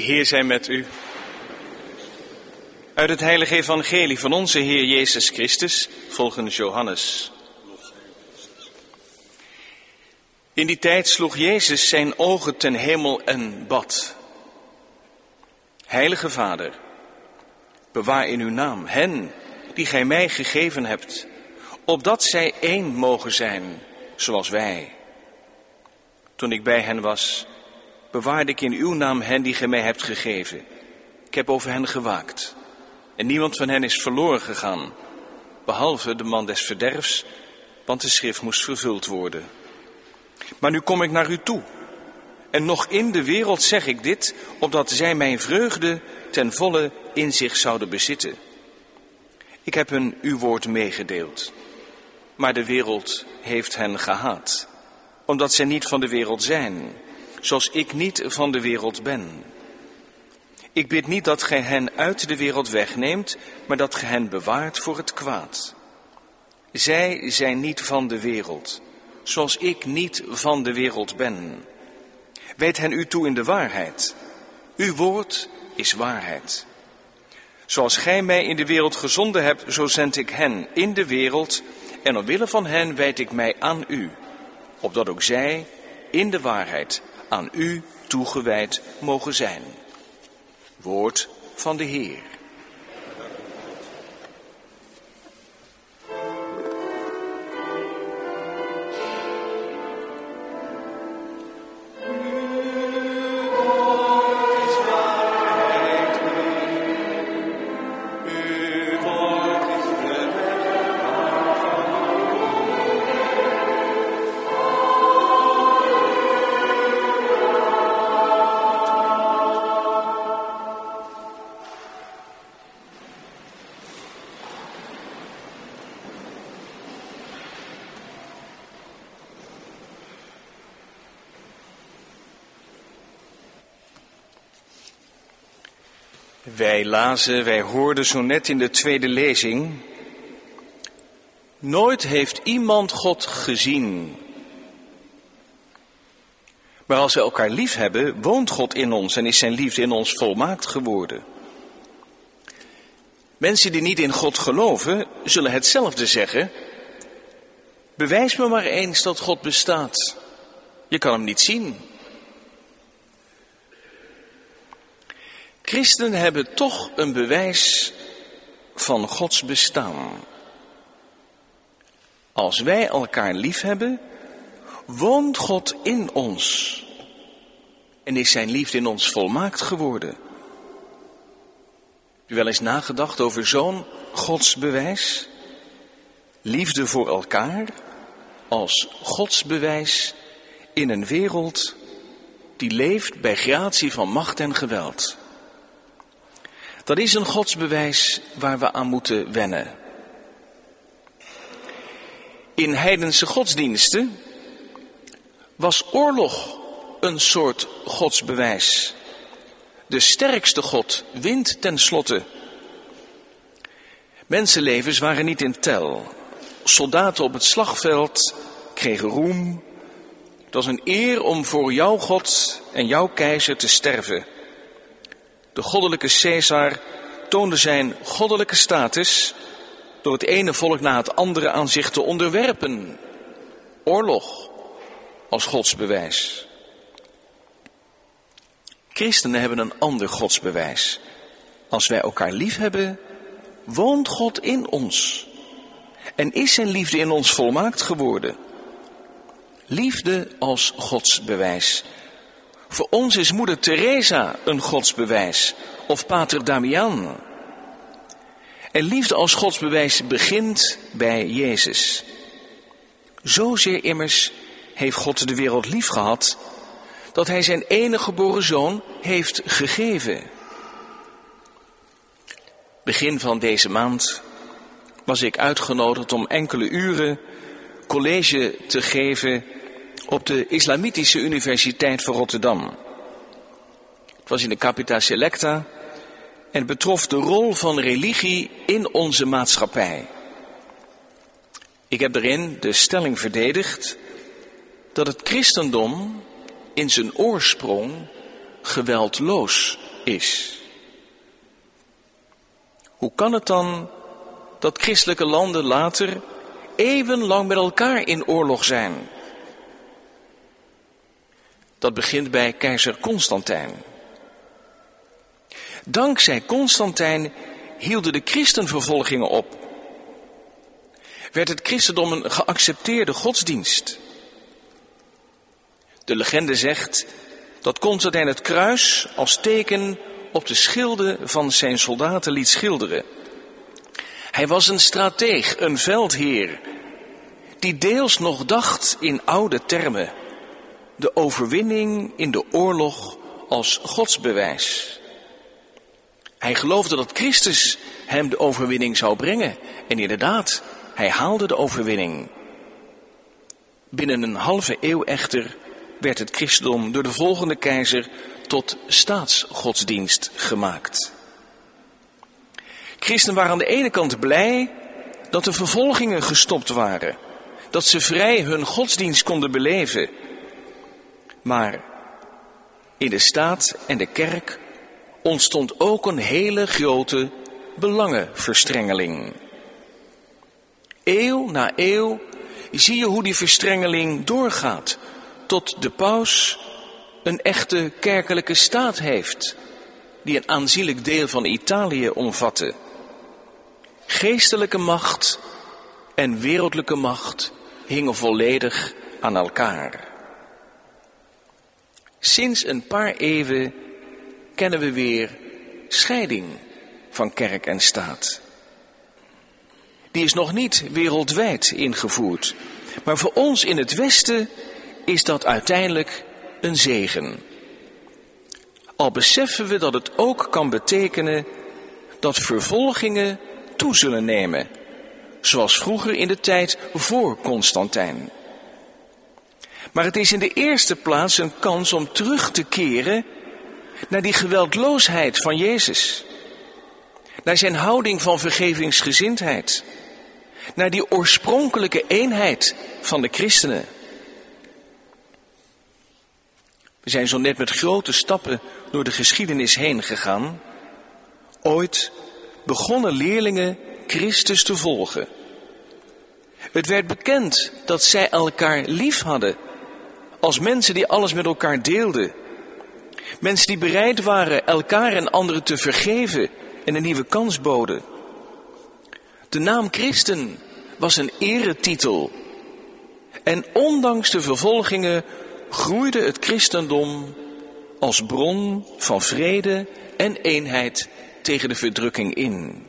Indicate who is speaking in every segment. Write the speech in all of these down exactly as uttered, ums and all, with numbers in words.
Speaker 1: Heer zij met u. Uit het heilige evangelie van onze Heer Jezus Christus, volgens Johannes. In die tijd sloeg Jezus zijn ogen ten hemel en bad. Heilige Vader, bewaar in uw naam hen die gij mij gegeven hebt, opdat zij één mogen zijn, zoals wij. Toen ik bij hen was, bewaarde ik in uw naam hen die gij mij hebt gegeven. Ik heb over hen gewaakt. En niemand van hen is verloren gegaan, behalve de man des verderfs, want de schrift moest vervuld worden. Maar nu kom ik naar u toe. En nog in de wereld zeg ik dit, opdat zij mijn vreugde ten volle in zich zouden bezitten. Ik heb hun uw woord meegedeeld. Maar de wereld heeft hen gehaat, omdat zij niet van de wereld zijn, zoals ik niet van de wereld ben. Ik bid niet dat gij hen uit de wereld wegneemt, maar dat gij hen bewaart voor het kwaad. Zij zijn niet van de wereld, zoals ik niet van de wereld ben. Wijd hen u toe in de waarheid. Uw woord is waarheid. Zoals gij mij in de wereld gezonden hebt, zo zend ik hen in de wereld, en omwille van hen wijd ik mij aan u, opdat ook zij in de waarheid aan u toegewijd mogen zijn. Woord van de Heer. Wij lazen, wij hoorden zo net in de tweede lezing. Nooit heeft iemand God gezien. Maar als we elkaar lief hebben, woont God in ons en is zijn liefde in ons volmaakt geworden. Mensen die niet in God geloven, zullen hetzelfde zeggen. Bewijs me maar eens dat God bestaat. Je kan hem niet zien. Christenen hebben toch een bewijs van Gods bestaan. Als wij elkaar lief hebben, woont God in ons en is zijn liefde in ons volmaakt geworden. Heb je wel eens nagedacht over zo'n Gods bewijs? Liefde voor elkaar als Gods bewijs in een wereld die leeft bij gratie van macht en geweld. Dat is een godsbewijs waar we aan moeten wennen. In heidense godsdiensten was oorlog een soort godsbewijs. De sterkste God wint tenslotte. Mensenlevens waren niet in tel. Soldaten op het slagveld kregen roem. Het was een eer om voor jouw God en jouw keizer te sterven. De goddelijke Caesar toonde zijn goddelijke status door het ene volk na het andere aan zich te onderwerpen. Oorlog als godsbewijs. Christenen hebben een ander godsbewijs. Als wij elkaar lief hebben, woont God in ons. En is zijn liefde in ons volmaakt geworden. Liefde als godsbewijs. Voor ons is moeder Teresa een godsbewijs, of pater Damian. En liefde als godsbewijs begint bij Jezus. Zozeer immers heeft God de wereld lief gehad, dat hij zijn enige geboren zoon heeft gegeven. Begin van deze maand was ik uitgenodigd om enkele uren college te geven op de Islamitische Universiteit van Rotterdam. Het was in de Capita Selecta en het betrof de rol van religie in onze maatschappij. Ik heb daarin de stelling verdedigd dat het christendom in zijn oorsprong geweldloos is. Hoe kan het dan dat christelijke landen later eeuwenlang met elkaar in oorlog zijn? Dat begint bij keizer Constantijn. Dankzij Constantijn hielden de christenvervolgingen op. Werd het christendom een geaccepteerde godsdienst. De legende zegt dat Constantijn het kruis als teken op de schilden van zijn soldaten liet schilderen. Hij was een strateeg, een veldheer, die deels nog dacht in oude termen. De overwinning in de oorlog als godsbewijs. Hij geloofde dat Christus hem de overwinning zou brengen. En inderdaad, hij haalde de overwinning. Binnen een halve eeuw echter werd het christendom door de volgende keizer tot staatsgodsdienst gemaakt. Christen waren aan de ene kant blij dat de vervolgingen gestopt waren. Dat ze vrij hun godsdienst konden beleven. Maar in de staat en de kerk ontstond ook een hele grote belangenverstrengeling. Eeuw na eeuw zie je hoe die verstrengeling doorgaat, tot de paus een echte kerkelijke staat heeft, die een aanzienlijk deel van Italië omvatte. Geestelijke macht en wereldlijke macht hingen volledig aan elkaar. Sinds een paar eeuwen kennen we weer scheiding van kerk en staat. Die is nog niet wereldwijd ingevoerd, maar voor ons in het Westen is dat uiteindelijk een zegen. Al beseffen we dat het ook kan betekenen dat vervolgingen toe zullen nemen, zoals vroeger in de tijd voor Constantijn. Maar het is in de eerste plaats een kans om terug te keren naar die geweldloosheid van Jezus. Naar zijn houding van vergevingsgezindheid. Naar die oorspronkelijke eenheid van de christenen. We zijn zo net met grote stappen door de geschiedenis heen gegaan. Ooit begonnen leerlingen Christus te volgen. Het werd bekend dat zij elkaar lief hadden. Als mensen die alles met elkaar deelden. Mensen die bereid waren elkaar en anderen te vergeven en een nieuwe kans boden. De naam Christen was een eretitel. En ondanks de vervolgingen groeide het christendom als bron van vrede en eenheid tegen de verdrukking in.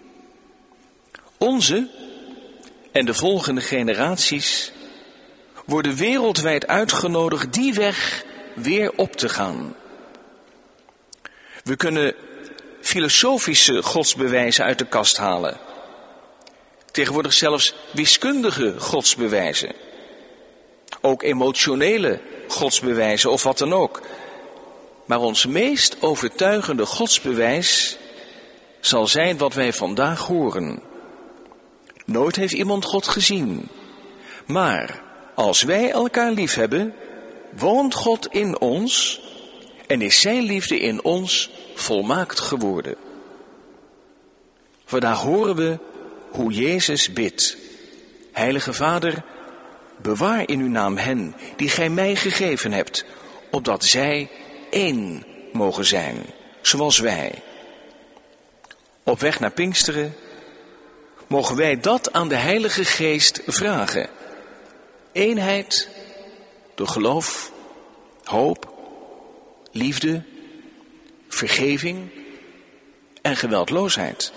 Speaker 1: Onze en de volgende generaties worden wereldwijd uitgenodigd die weg weer op te gaan. We kunnen filosofische godsbewijzen uit de kast halen. Tegenwoordig zelfs wiskundige godsbewijzen. Ook emotionele godsbewijzen of wat dan ook. Maar ons meest overtuigende godsbewijs zal zijn wat wij vandaag horen. Nooit heeft iemand God gezien. Maar als wij elkaar lief hebben, woont God in ons en is zijn liefde in ons volmaakt geworden. Vandaag horen we hoe Jezus bidt. Heilige Vader, bewaar in uw naam hen die gij mij gegeven hebt, opdat zij één mogen zijn, zoals wij. Op weg naar Pinksteren mogen wij dat aan de Heilige Geest vragen. Eenheid door geloof, hoop, liefde, vergeving en geweldloosheid.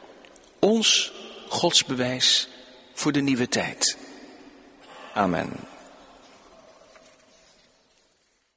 Speaker 1: Ons godsbewijs voor de nieuwe tijd. Amen.